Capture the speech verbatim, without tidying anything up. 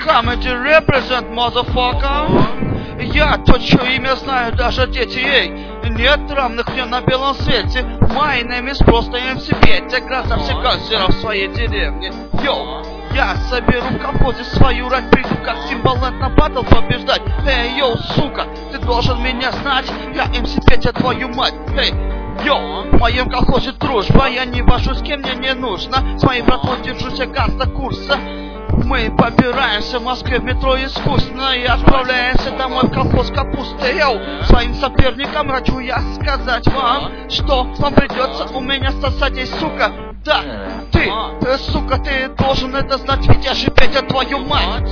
Comedy represent, motherfucker. Я то, что имя знаю даже дети, эй. Нет равных мне на белом свете. My name is просто эм си Петя. Гроза всех гангстеров в своей деревне. Йоу, я соберу в композе свою рать. Приду как Тимбалэнд на батл побеждать. Эй, йоу, сука, ты должен меня знать. Я эм си Петя, твою мать. Эй, йоу, в моем колхозе дружба. Я не вожу с кем мне не нужно. С моей братвой держусь я ганста курса. Мы побираемся в Москве в метро искусственно и отправляемся домой в колхоз капусты. Йоу, своим соперникам хочу я сказать вам, что вам придется у меня сосать, ей, сука. Да, ты, ты, сука, ты должен это знать, ведь я же Петя, твою мать.